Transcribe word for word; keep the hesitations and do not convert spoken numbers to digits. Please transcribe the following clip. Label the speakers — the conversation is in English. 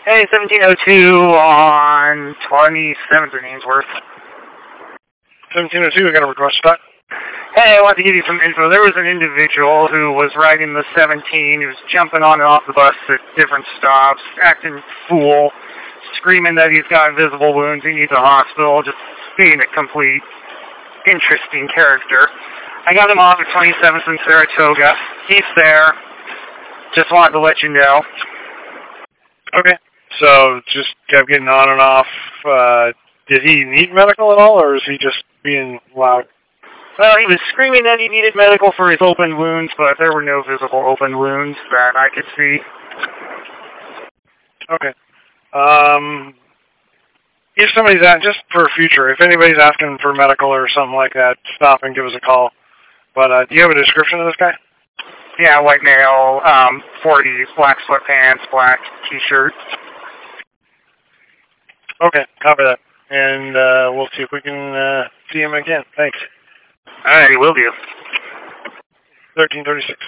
Speaker 1: Hey, seventeen oh two on twenty-seventh in Ainsworth.
Speaker 2: seventeen oh two, I got a request spot.
Speaker 1: Hey, I want to give you some info. There was an individual who was riding the seventeen. He was jumping on and off the bus at different stops, acting fool, screaming that he's got invisible wounds, he needs a hospital, just being a complete interesting character. I got him off at twenty-seventh in Saratoga. He's there. Just wanted to let you know.
Speaker 2: Okay. So, just kept getting on and off. Uh, did he need medical at all, or is he just being loud?
Speaker 1: Well, he was screaming that he needed medical for his open wounds, but there were no visible open wounds that I could see.
Speaker 2: Okay. Um, if somebody's at, just for future, if anybody's asking for medical or something like that, stop and give us a call. But uh, do you have a description of this guy?
Speaker 1: Yeah, white male, um, forties, black sweatpants, black t-shirt.
Speaker 2: Okay, copy that. And uh, we'll see if we can uh, see him again. Thanks.
Speaker 1: All right, will do.
Speaker 2: thirteen thirty-six.